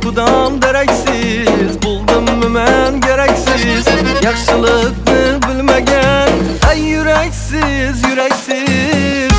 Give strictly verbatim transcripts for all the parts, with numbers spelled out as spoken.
kudam dereksiz, buldum men gereksiz. Yaxşılıkni bilmegen ey yüreksiz, yüreksiz.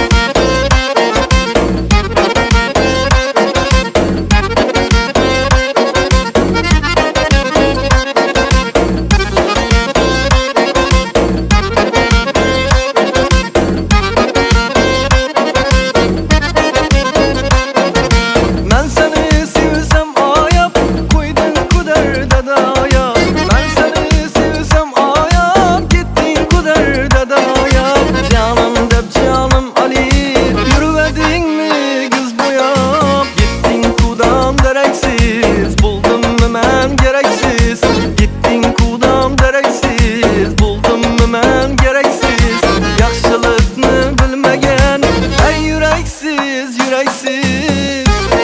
Gittin kudam dereksiz, buldum men gereksiz. Yaxşılıkni bilmegen ey yüreksiz, yüreksiz.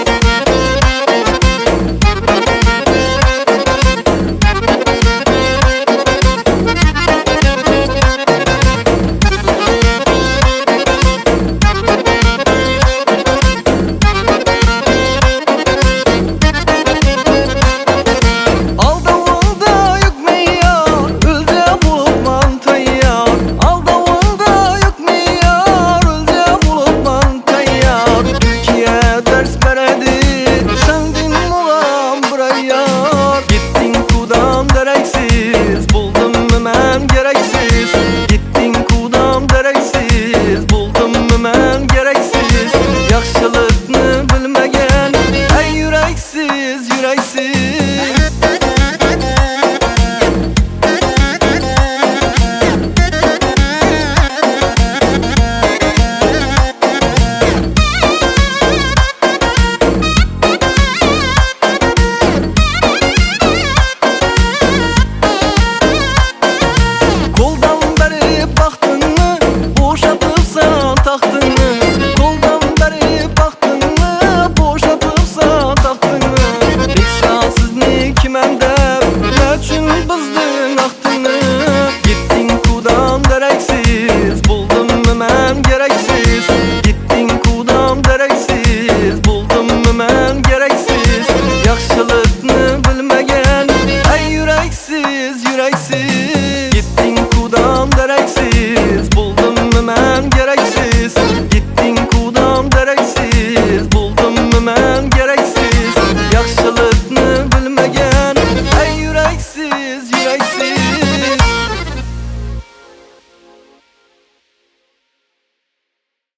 Gittin kudam dereksiz, buldum men gereksiz. Yaxşılıkni bilmegen ey yüreksiz, yüreksiz.